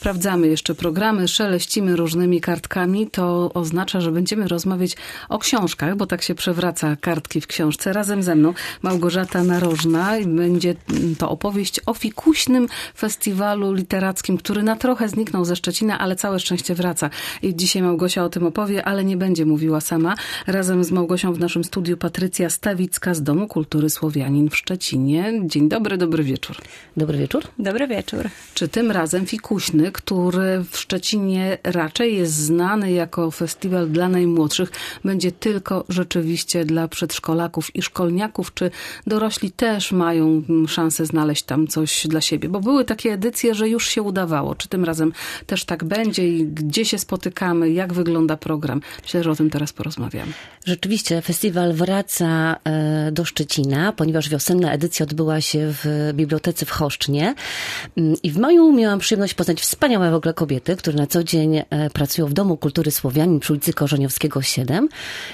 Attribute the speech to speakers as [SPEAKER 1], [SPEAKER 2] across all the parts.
[SPEAKER 1] sprawdzamy jeszcze programy, szeleścimy różnymi kartkami, to oznacza, że będziemy rozmawiać o książkach, bo tak się przewraca kartki w książce. Razem ze mną Małgorzata Narożna. Będzie to opowieść o fikuśnym festiwalu literackim, który na trochę zniknął ze Szczecina, ale całe szczęście wraca. I dzisiaj Małgosia o tym opowie, ale nie będzie mówiła sama. Razem z Małgosią w naszym studiu Patrycja Stawicka z Domu Kultury Słowianin w Szczecinie. Dzień dobry, dobry wieczór.
[SPEAKER 2] Dobry wieczór.
[SPEAKER 3] Dobry wieczór.
[SPEAKER 1] Czy tym razem fikuśny, który w Szczecinie raczej jest znany jako festiwal dla najmłodszych, będzie tylko rzeczywiście dla przedszkolaków i szkolniaków, czy dorośli też mają szansę znaleźć tam coś dla siebie? Bo były takie edycje, że już się udawało. Czy tym razem też tak będzie i gdzie się spotykamy, jak wygląda program? Myślę, że o tym teraz porozmawiamy.
[SPEAKER 2] Rzeczywiście festiwal wraca do Szczecina, ponieważ wiosenna edycja odbyła się w bibliotece w Choszcznie i w maju miałam przyjemność poznać wspaniałe w ogóle kobiety, które na co dzień pracują w Domu Kultury Słowianin przy ulicy Korzeniowskiego 7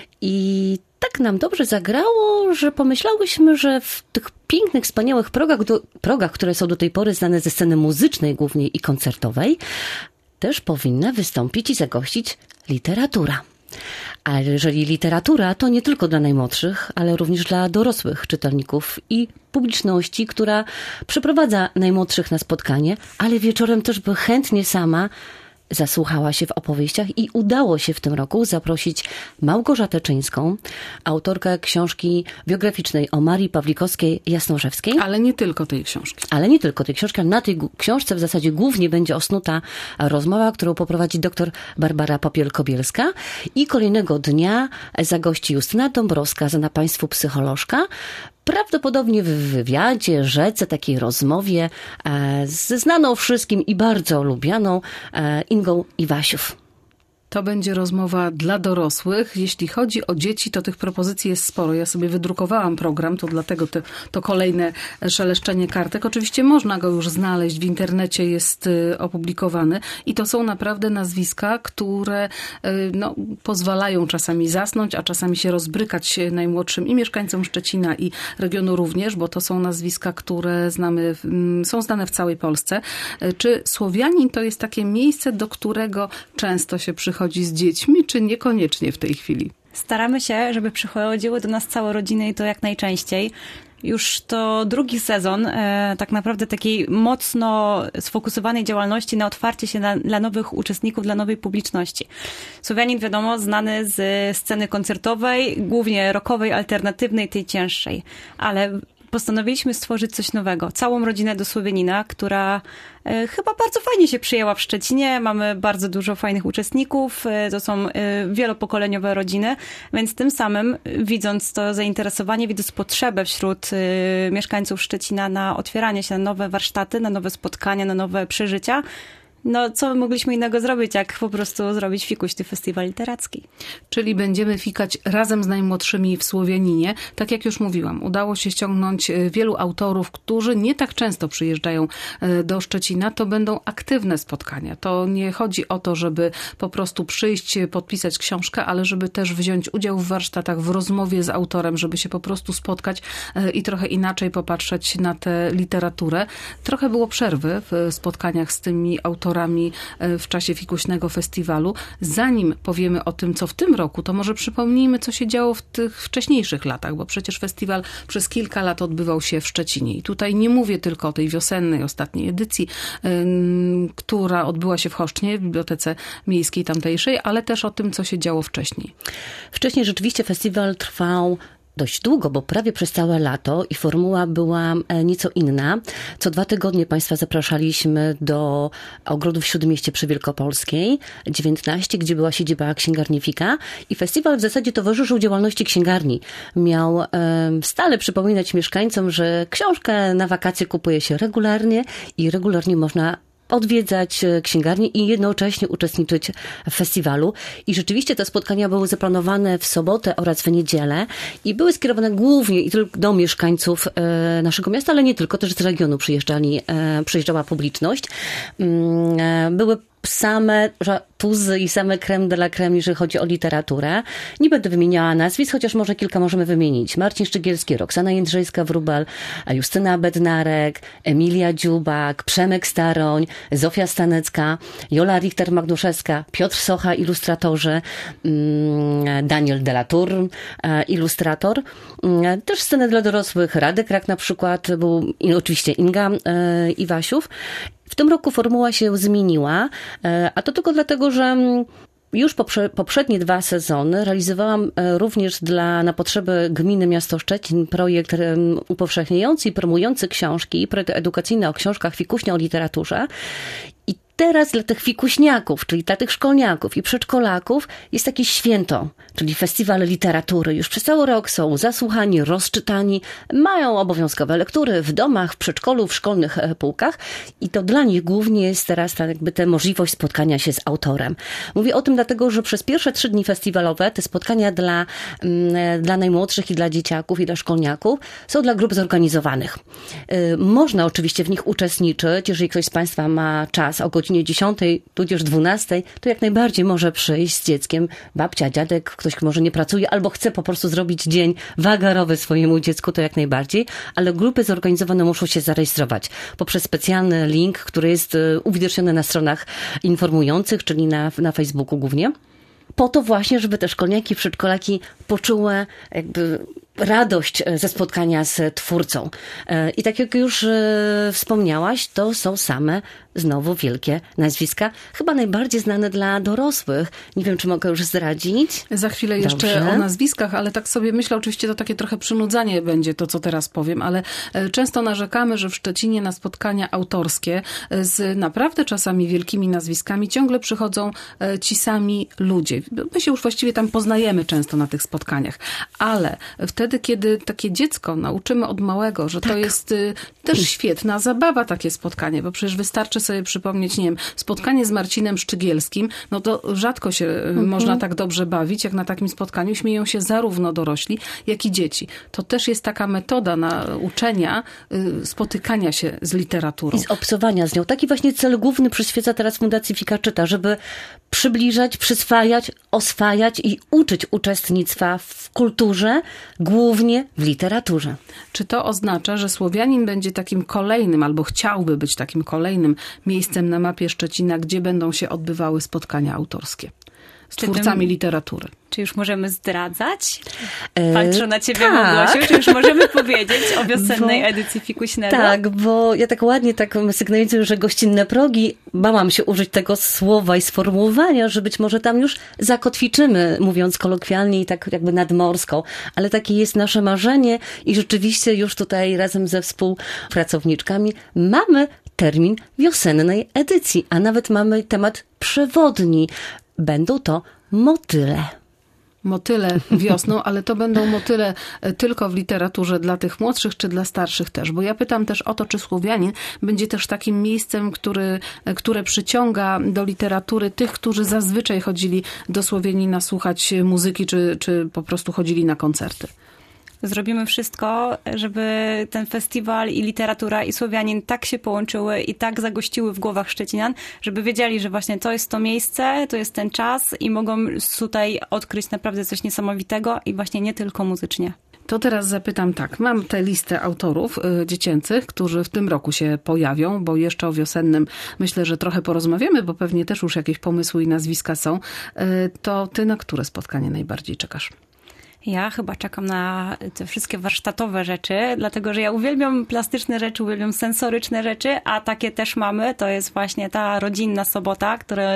[SPEAKER 2] i tak nam dobrze zagrało, że pomyślałyśmy, że w tych pięknych, wspaniałych progach, które są do tej pory znane ze sceny muzycznej głównie i koncertowej, też powinna wystąpić i zagościć literatura. A jeżeli literatura, to nie tylko dla najmłodszych, ale również dla dorosłych czytelników i publiczności, która przyprowadza najmłodszych na spotkanie, ale wieczorem też by chętnie sama zasłuchała się w opowieściach i udało się w tym roku zaprosić Małgorzatę Czyńską, autorkę książki biograficznej o Marii Pawlikowskiej-Jasnorzewskiej.
[SPEAKER 1] Ale nie tylko tej książki.
[SPEAKER 2] Ale na tej książce w zasadzie głównie będzie osnuta rozmowa, którą poprowadzi dr Barbara Popiel-Kobielska i kolejnego dnia zagości Justyna Dąbrowska, znana państwu psycholożka, prawdopodobnie w wywiadzie, rzece, takiej rozmowie ze znaną wszystkim i bardzo lubianą Ingą Iwasiów.
[SPEAKER 1] To będzie rozmowa dla dorosłych. Jeśli chodzi o dzieci, to tych propozycji jest sporo. Ja sobie wydrukowałam program, to dlatego to kolejne szeleszczenie kartek. Oczywiście można go już znaleźć, w internecie jest opublikowany i to są naprawdę nazwiska, które pozwalają czasami zasnąć, a czasami się rozbrykać najmłodszym i mieszkańcom Szczecina i regionu również, bo to są nazwiska, które są znane w całej Polsce. Czy Słowianin to jest takie miejsce, do którego często się przychodzi z dziećmi, czy niekoniecznie w tej chwili?
[SPEAKER 3] Staramy się, żeby przychodziły do nas całe rodziny i to jak najczęściej. Już to drugi sezon tak naprawdę takiej mocno sfokusowanej działalności na otwarcie się dla nowych uczestników, dla nowej publiczności. Słowianin, wiadomo, znany z sceny koncertowej, głównie rockowej, alternatywnej, tej cięższej, ale postanowiliśmy stworzyć coś nowego. Całą rodzinę do Słowianina, która chyba bardzo fajnie się przyjęła w Szczecinie. Mamy bardzo dużo fajnych uczestników. To są wielopokoleniowe rodziny, więc tym samym, widząc to zainteresowanie, widząc potrzebę wśród mieszkańców Szczecina na otwieranie się na nowe warsztaty, na nowe spotkania, na nowe przeżycia, co mogliśmy innego zrobić, jak po prostu zrobić fikuśny festiwal literacki.
[SPEAKER 1] Czyli będziemy fikać razem z najmłodszymi w Słowianinie. Tak jak już mówiłam, udało się ściągnąć wielu autorów, którzy nie tak często przyjeżdżają do Szczecina. To będą aktywne spotkania. To nie chodzi o to, żeby po prostu przyjść, podpisać książkę, ale żeby też wziąć udział w warsztatach, w rozmowie z autorem, żeby się po prostu spotkać i trochę inaczej popatrzeć na tę literaturę. Trochę było przerwy w spotkaniach z tymi autorami w czasie fikuśnego festiwalu. Zanim powiemy o tym, co w tym roku, to może przypomnijmy, co się działo w tych wcześniejszych latach, bo przecież festiwal przez kilka lat odbywał się w Szczecinie. I tutaj nie mówię tylko o tej wiosennej, ostatniej edycji, która odbyła się w Choszcznie, w Bibliotece Miejskiej tamtejszej, ale też o tym, co się działo wcześniej.
[SPEAKER 2] Wcześniej rzeczywiście festiwal trwał dość długo, bo prawie przez całe lato i formuła była nieco inna. Co 2 tygodnie Państwa zapraszaliśmy do ogrodów w Śródmieście przy Wielkopolskiej 19, gdzie była siedziba księgarni Fika i festiwal w zasadzie towarzyszył działalności księgarni. Miał stale przypominać mieszkańcom, że książkę na wakacje kupuje się regularnie i regularnie można odwiedzać księgarnię i jednocześnie uczestniczyć w festiwalu. I rzeczywiście te spotkania były zaplanowane w sobotę oraz w niedzielę i były skierowane głównie i tylko do mieszkańców naszego miasta, ale nie tylko, też z regionu przyjeżdżała publiczność. Były same tuzy i same creme de la creme, jeżeli chodzi o literaturę. Nie będę wymieniała nazwisk, chociaż może kilka możemy wymienić. Marcin Szczygielski, Roxana Jędrzejska-Wróbel, Justyna Bednarek, Emilia Dziubak, Przemek Staroń, Zofia Stanecka, Jola Richter-Magnuszewska, Piotr Socha, ilustratorzy, Daniel Delatour, ilustrator. Też sceny dla dorosłych, Radek Rak na przykład, był oczywiście Inga Iwasiów. W tym roku formuła się zmieniła, a to tylko dlatego, że już poprzednie 2 sezony realizowałam również na potrzeby gminy Miasto Szczecin projekt upowszechniający i promujący książki, projekt edukacyjny o książkach, fikuśnia o literaturze. I teraz dla tych fikuśniaków, czyli dla tych szkolniaków i przedszkolaków jest takie święto, czyli festiwal literatury. Już przez cały rok są zasłuchani, rozczytani, mają obowiązkowe lektury w domach, w przedszkolu, w szkolnych półkach i to dla nich głównie jest teraz ta możliwość spotkania się z autorem. Mówię o tym dlatego, że przez pierwsze 3 dni festiwalowe te spotkania dla najmłodszych i dla dzieciaków i dla szkolniaków są dla grup zorganizowanych. Można oczywiście w nich uczestniczyć, jeżeli ktoś z Państwa ma czas o godzinie 10, tudzież 12, to jak najbardziej może przyjść z dzieckiem, babcia, dziadek, ktoś może nie pracuje albo chce po prostu zrobić dzień wagarowy swojemu dziecku, to jak najbardziej, ale grupy zorganizowane muszą się zarejestrować poprzez specjalny link, który jest uwidoczniony na stronach informujących, czyli na Facebooku głównie. Po to właśnie, żeby te szkolniaki, przedszkolaki poczuły jakby radość ze spotkania z twórcą. I tak jak już wspomniałaś, to są same znowu wielkie nazwiska, chyba najbardziej znane dla dorosłych. Nie wiem, czy mogę już zdradzić.
[SPEAKER 1] Za chwilę jeszcze o nazwiskach, ale tak sobie myślę, oczywiście to takie trochę przynudzanie będzie to, co teraz powiem, ale często narzekamy, że w Szczecinie na spotkania autorskie z naprawdę czasami wielkimi nazwiskami ciągle przychodzą ci sami ludzie. My się już właściwie tam poznajemy często na tych spotkaniach, ale wtedy, kiedy takie dziecko nauczymy od małego, że to jest też świetna zabawa takie spotkanie, bo przecież wystarczy sobie przypomnieć, nie wiem, spotkanie z Marcinem Szczygielskim, no to rzadko się można tak dobrze bawić, jak na takim spotkaniu. Śmieją się zarówno dorośli, jak i dzieci. To też jest taka metoda uczenia, spotykania się z literaturą.
[SPEAKER 2] I z obcowania z nią. Taki właśnie cel główny przyświeca teraz Fundacji Fika Czyta, żeby przybliżać, przyswajać, oswajać i uczyć uczestnictwa w kulturze, głównie w literaturze.
[SPEAKER 1] Czy to oznacza, że Słowianin będzie takim kolejnym, albo chciałby być takim kolejnym miejscem na mapie Szczecina, gdzie będą się odbywały spotkania autorskie z twórcami literatury?
[SPEAKER 3] Czy już możemy zdradzać? Patrzę na ciebie, Małgosiu, czy już możemy powiedzieć o wiosennej edycji Fikuśnego?
[SPEAKER 2] Tak, bo ja tak ładnie sygnalizuję, że gościnne progi, bałam się użyć tego słowa i sformułowania, że być może tam już zakotwiczymy, mówiąc kolokwialnie i tak jakby nadmorsko, ale takie jest nasze marzenie i rzeczywiście już tutaj razem ze współpracowniczkami mamy termin wiosennej edycji, a nawet mamy temat przewodni. Będą to motyle.
[SPEAKER 1] Motyle wiosną, ale to będą motyle tylko w literaturze dla tych młodszych, czy dla starszych też? Bo ja pytam też o to, czy Słowianin będzie też takim miejscem, które przyciąga do literatury tych, którzy zazwyczaj chodzili do Słowianina słuchać muzyki, czy po prostu chodzili na koncerty.
[SPEAKER 3] Zrobimy wszystko, żeby ten festiwal i literatura i Słowianin tak się połączyły i tak zagościły w głowach szczecinian, żeby wiedzieli, że właśnie to jest to miejsce, to jest ten czas i mogą tutaj odkryć naprawdę coś niesamowitego i właśnie nie tylko muzycznie.
[SPEAKER 1] To teraz zapytam tak, mam tę listę autorów dziecięcych, którzy w tym roku się pojawią, bo jeszcze o wiosennym myślę, że trochę porozmawiamy, bo pewnie też już jakieś pomysły i nazwiska są. To ty na które spotkanie najbardziej czekasz?
[SPEAKER 3] Ja chyba czekam na te wszystkie warsztatowe rzeczy, dlatego że ja uwielbiam plastyczne rzeczy, uwielbiam sensoryczne rzeczy, a takie też mamy. To jest właśnie ta rodzinna sobota,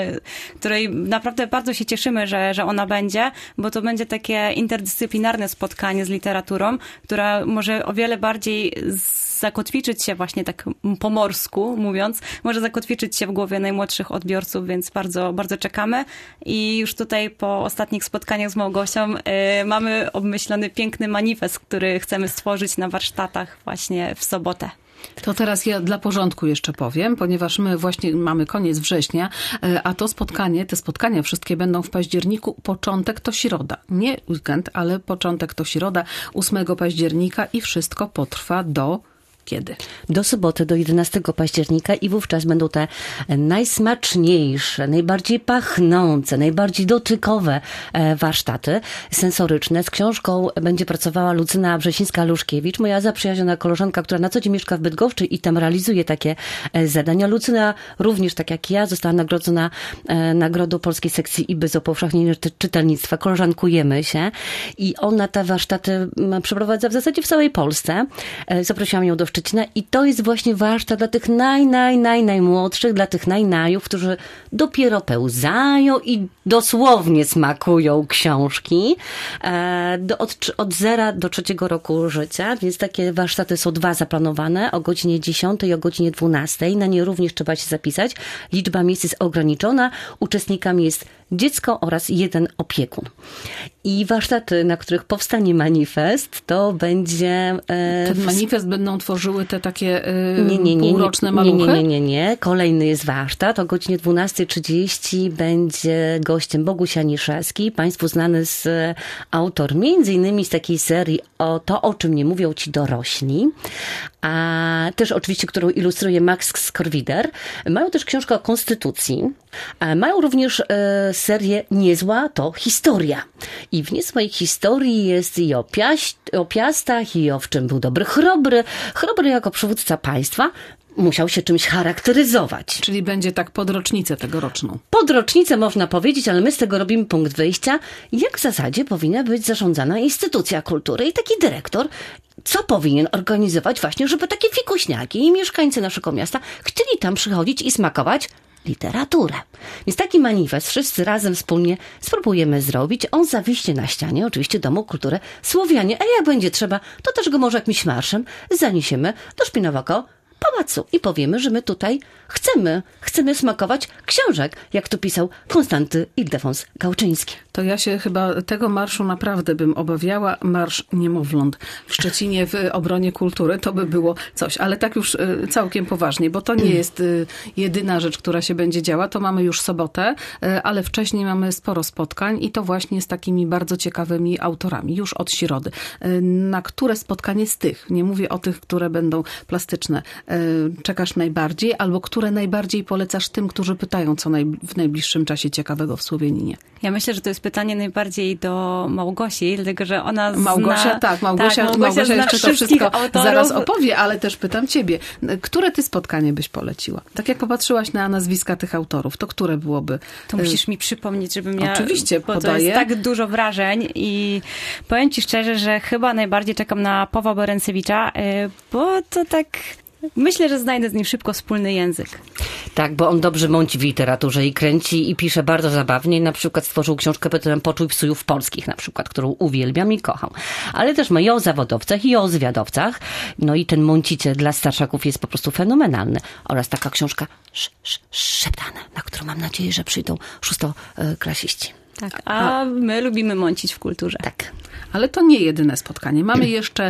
[SPEAKER 3] której naprawdę bardzo się cieszymy, że ona będzie, bo to będzie takie interdyscyplinarne spotkanie z literaturą, która może o wiele bardziej zakotwiczyć się właśnie tak po morsku mówiąc, może zakotwiczyć się w głowie najmłodszych odbiorców, więc bardzo, bardzo czekamy. I już tutaj po ostatnich spotkaniach z Małgosią mamy obmyślony piękny manifest, który chcemy stworzyć na warsztatach właśnie w sobotę.
[SPEAKER 1] To teraz ja dla porządku jeszcze powiem, ponieważ my właśnie mamy koniec września, a te spotkania wszystkie będą w październiku. Początek to środa. Nie weekend, ale początek to środa, 8 października i wszystko potrwa do Kiedy?
[SPEAKER 2] Do soboty, do 11 października i wówczas będą te najsmaczniejsze, najbardziej pachnące, najbardziej dotykowe warsztaty sensoryczne. Z książką będzie pracowała Lucyna Wrzesińska-Luszkiewicz, moja zaprzyjaźniona koleżanka, która na co dzień mieszka w Bydgoszczy i tam realizuje takie zadania. Lucyna również, tak jak ja, została nagrodzona nagrodą Polskiej Sekcji IBY za upowszechnienie czytelnictwa. Koleżankujemy się i ona te warsztaty przeprowadza w zasadzie w całej Polsce. Zaprosiłam ją do Szczecina i to jest właśnie warsztat dla tych najmłodszych, dla tych najnajów, którzy dopiero pełzają i dosłownie smakują książki od 0 do 3 roku życia, więc takie warsztaty są 2 zaplanowane o godzinie 10 i o godzinie 12. Na nie również trzeba się zapisać. Liczba miejsc jest ograniczona. Uczestnikami jest dziecko oraz 1 opiekun. I warsztaty, na których powstanie manifest, to będzie...
[SPEAKER 1] Ten manifest będą tworzyły te takie półroczne maluchy?
[SPEAKER 2] Nie. Kolejny jest warsztat. O godzinie 12:30 będzie gościem Boguś Aniszewski, państwu znany z autor między innymi z takiej serii o czym nie mówią ci dorośli, a też oczywiście, którą ilustruje Max Skorwider. Mają też książkę o konstytucji. Mają również serię Niezła to historia. I w niezłej historii jest i o Piastach, i o w czym był dobry Chrobry. Chrobry jako przywódca państwa musiał się czymś charakteryzować.
[SPEAKER 1] Czyli będzie tak pod rocznicę tegoroczną.
[SPEAKER 2] Pod rocznicę można powiedzieć, ale my z tego robimy punkt wyjścia, jak w zasadzie powinna być zarządzana instytucja kultury i taki dyrektor, co powinien organizować właśnie, żeby takie fikuśniaki i mieszkańcy naszego miasta chcieli tam przychodzić i smakować literaturę. Więc taki manifest wszyscy razem wspólnie spróbujemy zrobić. On zawiśnie na ścianie, oczywiście Domu Kultury Słowianie, a jak będzie trzeba, to też go może jakimś marszem zaniesiemy do Szpinowego Pałacu i powiemy, że my tutaj chcemy smakować książek, jak to pisał Konstanty Ildefons Gałczyński.
[SPEAKER 1] To ja się chyba tego marszu naprawdę bym obawiała. Marsz niemowląt w Szczecinie w obronie kultury, to by było coś. Ale tak już całkiem poważnie, bo to nie jest jedyna rzecz, która się będzie działa. To mamy już sobotę, ale wcześniej mamy sporo spotkań i to właśnie z takimi bardzo ciekawymi autorami, już od środy. Na które spotkanie z tych, nie mówię o tych, które będą plastyczne, czekasz najbardziej, albo które najbardziej polecasz tym, którzy pytają, co w najbliższym czasie ciekawego w Słowieninie?
[SPEAKER 3] Ja myślę, że to jest pytanie najbardziej do Małgosi, dlatego że ona
[SPEAKER 1] Małgosia jeszcze to wszystko zaraz opowie, ale też pytam ciebie, które ty spotkanie byś poleciła? Tak jak popatrzyłaś na nazwiska tych autorów, to które byłoby?
[SPEAKER 3] To musisz mi przypomnieć, żebym ja...
[SPEAKER 1] Oczywiście,
[SPEAKER 3] bo to jest tak dużo wrażeń i powiem ci szczerze, że chyba najbardziej czekam na Pawła Berencewicza, bo to tak... Myślę, że znajdę z nim szybko wspólny język.
[SPEAKER 2] Tak, bo on dobrze mąci w literaturze i kręci i pisze bardzo zabawnie. Na przykład stworzył książkę pod tytułem Poczuj psujów polskich, na przykład, którą uwielbiam i kocham. Ale też ma i o zawodowcach, i o zwiadowcach. No i ten mąciciel dla starszaków jest po prostu fenomenalny. Oraz taka książka Szeptane, na którą mam nadzieję, że przyjdą szóstoklasiści.
[SPEAKER 3] Tak, a my lubimy mącić w kulturze.
[SPEAKER 2] Tak.
[SPEAKER 1] Ale to nie jedyne spotkanie. Mamy jeszcze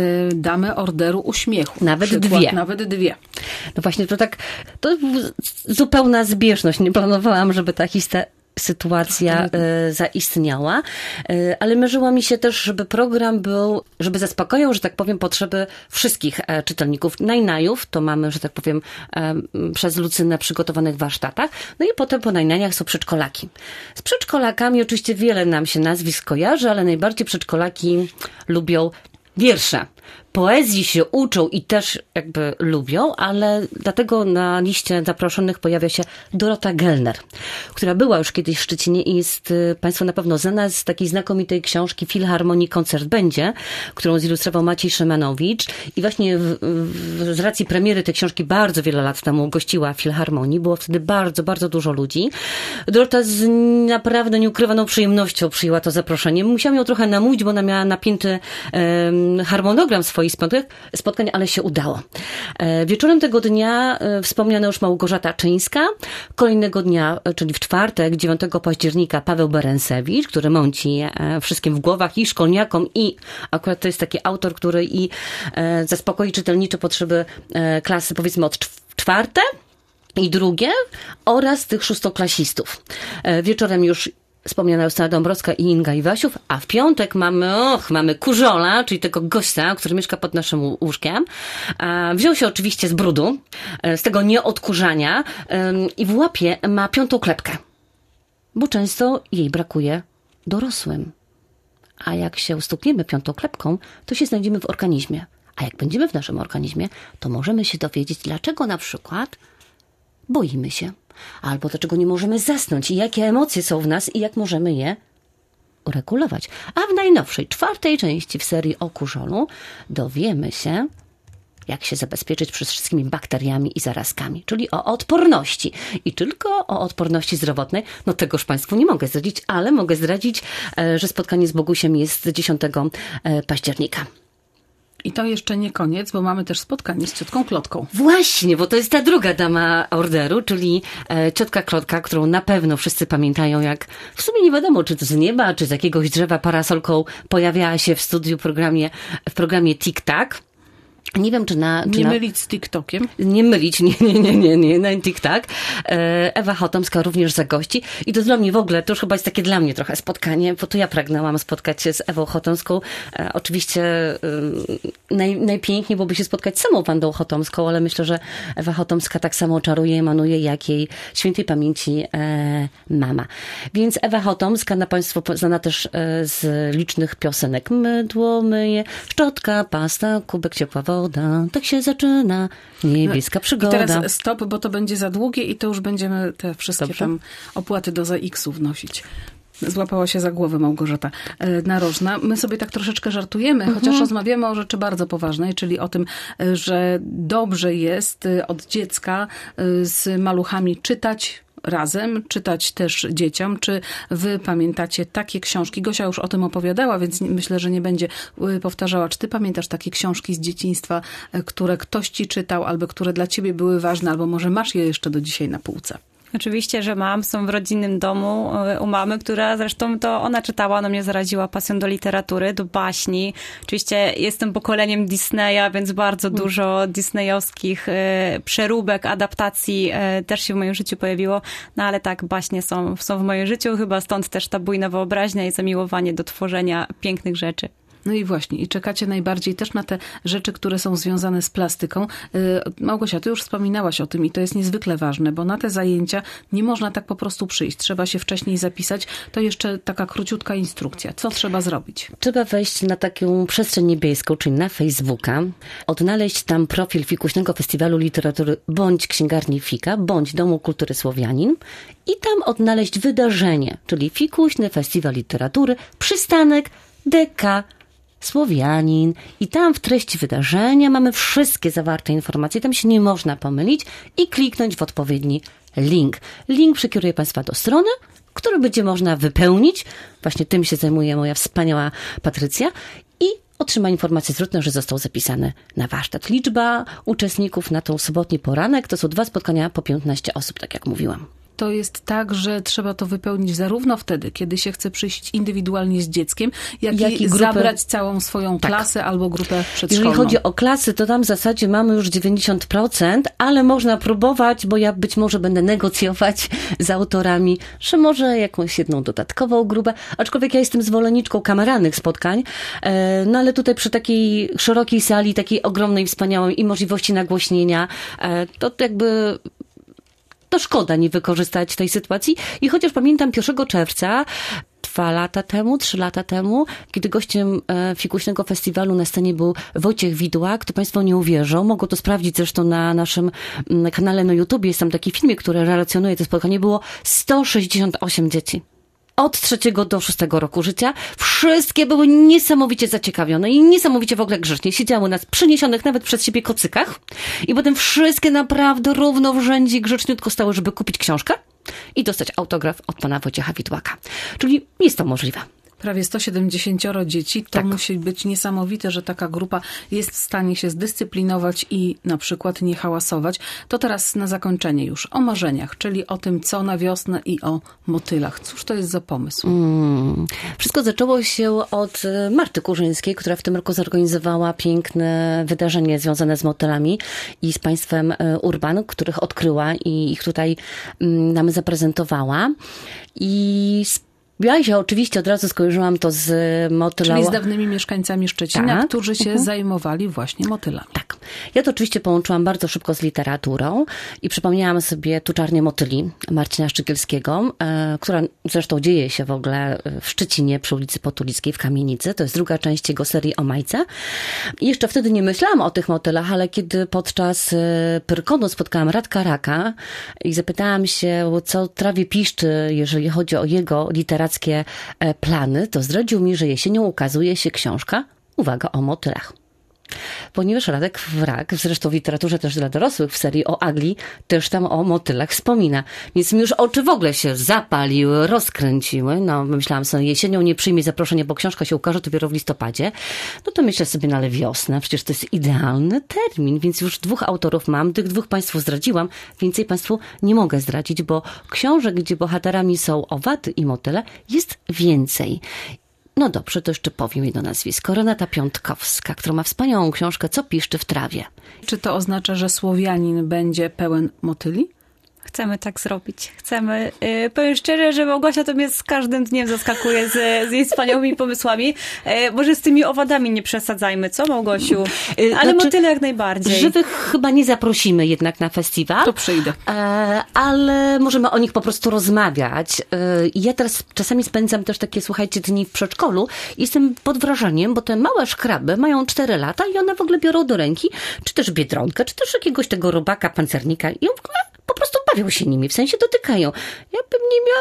[SPEAKER 1] Damę Orderu Uśmiechu.
[SPEAKER 2] Nawet dwie. No właśnie, to zupełna zbieżność. Nie planowałam, żeby ta sytuacja zaistniała, ale marzyło mi się też, żeby program był, żeby zaspokajał, że tak powiem, potrzeby wszystkich czytelników. Najnajów, to mamy, że tak powiem, przez Lucynę przygotowanych warsztatach, no i potem po najnajach są przedszkolaki. Z przedszkolakami oczywiście wiele nam się nazwisk kojarzy, ale najbardziej przedszkolaki lubią wiersze. Poezji się uczą i też jakby lubią, ale dlatego na liście zaproszonych pojawia się Dorota Gellner, która była już kiedyś w Szczecinie i jest państwu na pewno znana z takiej znakomitej książki Filharmonii Koncert będzie, którą zilustrował Maciej Szymanowicz i właśnie z racji premiery tej książki bardzo wiele lat temu gościła w Filharmonii. Było wtedy bardzo, bardzo dużo ludzi. Dorota z naprawdę nieukrywaną przyjemnością przyjęła to zaproszenie. Musiałam ją trochę namówić, bo ona miała napięty harmonogram swoich spotkań, ale się udało. Wieczorem tego dnia wspomniana już Małgorzata Czyńska. Kolejnego dnia, czyli w czwartek, 9 października, Paweł Berencewicz, który mąci wszystkim w głowach i szkolniakom i akurat to jest taki autor, który i zaspokoi czytelnicze potrzeby klasy, powiedzmy od czwarte i drugie oraz tych szóstoklasistów. Wieczorem już wspomniana Justyna Dąbrowska i Inga Iwasiów, a w piątek mamy Kurzola, czyli tego gościa, który mieszka pod naszym łóżkiem. Wziął się oczywiście z brudu, z tego nieodkurzania i w łapie ma 5. klepkę, bo często jej brakuje dorosłym. A jak się stukniemy 5. klepką, to się znajdziemy w organizmie. A jak będziemy w naszym organizmie, to możemy się dowiedzieć, dlaczego na przykład boimy się, albo dlaczego nie możemy zasnąć i jakie emocje są w nas i jak możemy je uregulować. A w najnowszej, 4. części w serii o Kurzolu dowiemy się, jak się zabezpieczyć przed wszystkimi bakteriami i zarazkami, czyli o odporności. I tylko o odporności zdrowotnej, no tegoż Państwu nie mogę zdradzić, ale mogę zdradzić, że spotkanie z Bogusiem jest 10 października.
[SPEAKER 1] I to jeszcze nie koniec, bo mamy też spotkanie z ciotką Klotką.
[SPEAKER 2] Właśnie, bo to jest ta druga dama orderu, czyli ciotka Klotka, którą na pewno wszyscy pamiętają, jak w sumie nie wiadomo, czy to z nieba, czy z jakiegoś drzewa parasolką pojawiała się w studiu w programie Tic Tac. Nie wiem,
[SPEAKER 1] Nie mylić z TikTokiem.
[SPEAKER 2] Nie mylić, nie, na TikTok. Ewa Chotomska również zagości. I to dla mnie w ogóle, to już chyba jest takie dla mnie trochę spotkanie, bo to ja pragnęłam spotkać się z Ewą Chotomską. Oczywiście najpiękniej byłoby się spotkać z samą Wandą Chotomską, ale myślę, że Ewa Chotomska tak samo czaruje, emanuje, jak jej świętej pamięci mama. Więc Ewa Chotomska, na Państwo znana też z licznych piosenek. Mydło myje, szczotka, pasta, kubek, ciepła woda. Tak się zaczyna niebieska przygoda.
[SPEAKER 1] I teraz stop, bo to będzie za długie i to już będziemy te wszystkie tam opłaty do ZX-ów wnosić. Złapała się za głowę Małgorzata Narożna. My sobie tak troszeczkę żartujemy, chociaż rozmawiamy o rzeczy bardzo poważnej, czyli o tym, że dobrze jest od dziecka z maluchami czytać razem, czytać też dzieciom. Czy wy pamiętacie takie książki? Gosia już o tym opowiadała, więc myślę, że nie będzie powtarzała. Czy ty pamiętasz takie książki z dzieciństwa, które ktoś ci czytał, albo które dla ciebie były ważne, albo może masz je jeszcze do dzisiaj na półce?
[SPEAKER 3] Oczywiście, że mam. Są w rodzinnym domu u mamy, która zresztą to ona czytała, ona mnie zaraziła pasją do literatury, do baśni. Oczywiście jestem pokoleniem Disneya, więc bardzo dużo disneyowskich przeróbek, adaptacji też się w moim życiu pojawiło. No ale tak, baśnie są w moim życiu, chyba stąd też ta bujna wyobraźnia i zamiłowanie do tworzenia pięknych rzeczy.
[SPEAKER 1] No i właśnie, i czekacie najbardziej też na te rzeczy, które są związane z plastyką. Małgosia, ty już wspominałaś o tym i to jest niezwykle ważne, bo na te zajęcia nie można tak po prostu przyjść. Trzeba się wcześniej zapisać. To jeszcze taka króciutka instrukcja. Co trzeba zrobić?
[SPEAKER 2] Trzeba wejść na taką przestrzeń niebieską, czyli na Facebooka, odnaleźć tam profil Fikuśnego Festiwalu Literatury bądź Księgarni Fika, bądź Domu Kultury Słowianin i tam odnaleźć wydarzenie, czyli Fikuśny Festiwal Literatury, przystanek DK Słowianin. I tam w treści wydarzenia mamy wszystkie zawarte informacje. Tam się nie można pomylić i kliknąć w odpowiedni link. Link przekieruje Państwa do strony, którą będzie można wypełnić. Właśnie tym się zajmuje moja wspaniała Patrycja. I otrzyma informację zwrotną, że został zapisany na warsztat. Liczba uczestników na tą sobotni poranek to są 2 spotkania po 15 osób, tak jak mówiłam.
[SPEAKER 1] To jest tak, że trzeba to wypełnić zarówno wtedy, kiedy się chce przyjść indywidualnie z dzieckiem, jak i zabrać całą swoją klasę albo grupę przedszkolną.
[SPEAKER 2] Jeżeli chodzi o klasy, to tam w zasadzie mamy już 90%, ale można próbować, bo ja być może będę negocjować z autorami, że może jakąś jedną dodatkową grupę, aczkolwiek ja jestem zwolenniczką kameralnych spotkań, no ale tutaj przy takiej szerokiej sali, takiej ogromnej, wspaniałej i możliwości nagłośnienia, to jakby to szkoda nie wykorzystać tej sytuacji. I chociaż pamiętam 1 czerwca, 3 lata temu, kiedy gościem Fikuśnego Festiwalu na scenie był Wojciech Widłak, to Państwo nie uwierzą. Mogą to sprawdzić zresztą na naszym kanale na YouTubie. Jest tam taki filmik, który relacjonuje to spotkanie. Było 168 dzieci. Od 3 do 6 roku życia. Wszystkie były niesamowicie zaciekawione i niesamowicie w ogóle grzecznie. Siedziały na przyniesionych nawet przez siebie kocykach i potem wszystkie naprawdę równo w rzędzie grzeczniutko stały, żeby kupić książkę i dostać autograf od pana Wojciecha Widłaka. Czyli jest to możliwe.
[SPEAKER 1] Prawie 170 dzieci. To musi być niesamowite, że taka grupa jest w stanie się zdyscyplinować i na przykład nie hałasować. To teraz na zakończenie już o marzeniach, czyli o tym, co na wiosnę i o motylach. Cóż to jest za pomysł?
[SPEAKER 2] Wszystko zaczęło się od Marty Kurzyńskiej, która w tym roku zorganizowała piękne wydarzenie związane z motylami i z państwem Urban, których odkryła i ich tutaj nam zaprezentowała. I Ja się oczywiście od razu skojarzyłam to z motyla.
[SPEAKER 1] Czyli z dawnymi mieszkańcami Szczecina,
[SPEAKER 2] Tak.
[SPEAKER 1] którzy się zajmowali właśnie motylami.
[SPEAKER 2] Tak. Ja to oczywiście połączyłam bardzo szybko z literaturą i przypomniałam sobie Tu czarnie motyli Marcina Szczygielskiego, która zresztą dzieje się w ogóle w Szczecinie przy ulicy Potulickiej w Kamienicy. To jest druga część jego serii o Majce. I jeszcze wtedy nie myślałam o tych motylach, ale kiedy podczas Pyrkonu spotkałam Radka Raka i zapytałam się, co trawie piszczy, jeżeli chodzi o jego literackie plany, to zdradził mi, że jesienią ukazuje się książka, uwaga, o motylach. Ponieważ Radek Wrak, zresztą w literaturze też dla dorosłych w serii o Agli, też tam o motylach wspomina. Więc mi już oczy w ogóle się zapaliły, rozkręciły. No, myślałam sobie, jesienią nie przyjmie zaproszenia, bo książka się ukaże dopiero w listopadzie. No to myślę sobie, no ale wiosna, przecież to jest idealny termin, więc już 2 autorów mam, tych 2 Państwu zdradziłam, więcej Państwu nie mogę zdradzić, bo książek, gdzie bohaterami są owady i motyle, jest więcej. No dobrze, to jeszcze powiem jedno nazwisko. Renata Piątkowska, która ma wspaniałą książkę Co piszczy w trawie.
[SPEAKER 1] Czy to oznacza, że Słowianin będzie pełen motyli?
[SPEAKER 3] Chcemy tak zrobić. Chcemy. Powiem szczerze, że Małgosia to mnie z każdym dniem zaskakuje z jej wspaniałymi pomysłami. Może z tymi owadami nie przesadzajmy, co Małgosiu? Ale motyle jak najbardziej.
[SPEAKER 2] Żywych chyba nie zaprosimy jednak na festiwal.
[SPEAKER 1] To przyjdę.
[SPEAKER 2] Ale możemy o nich po prostu rozmawiać. Ja teraz czasami spędzam też takie, słuchajcie, dni w przedszkolu i jestem pod wrażeniem, bo te małe szkraby mają 4 lata i one w ogóle biorą do ręki, czy też biedronkę, czy też jakiegoś tego robaka, pancernika i w ogóle po prostu bawią się nimi, w sensie dotykają. Ja bym nie miała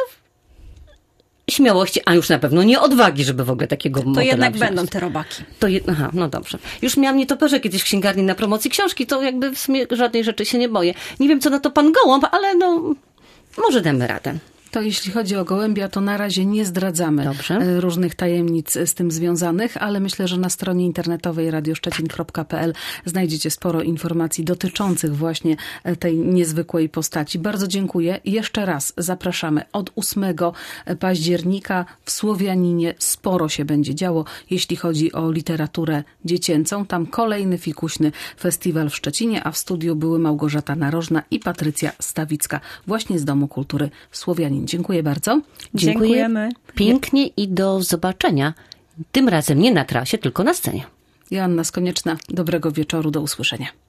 [SPEAKER 2] śmiałości, a już na pewno nie odwagi, żeby w ogóle takiego motyla
[SPEAKER 3] To jednak
[SPEAKER 2] wziąć.
[SPEAKER 3] będą te robaki.
[SPEAKER 2] Aha, no dobrze. Już miałam nietoperze kiedyś w księgarni na promocji książki, to jakby w sumie żadnej rzeczy się nie boję. Nie wiem, co na to pan Gołąb, ale no, może damy radę.
[SPEAKER 1] To jeśli chodzi o gołębia, to na razie nie zdradzamy różnych tajemnic z tym związanych, ale myślę, że na stronie internetowej radioszczecin.pl znajdziecie sporo informacji dotyczących właśnie tej niezwykłej postaci. Bardzo dziękuję. Jeszcze raz zapraszamy od 8 października w Słowianinie. Sporo się będzie działo, jeśli chodzi o literaturę dziecięcą. Tam kolejny fikuśny festiwal w Szczecinie, a w studiu były Małgorzata Narożna i Patrycja Stawicka właśnie z Domu Kultury w Słowianinie. Dziękuję bardzo.
[SPEAKER 3] Dziękujemy.
[SPEAKER 2] Pięknie i do zobaczenia. Tym razem nie na trasie, tylko na scenie.
[SPEAKER 1] Joanna Skonieczna. Dobrego wieczoru. Do usłyszenia.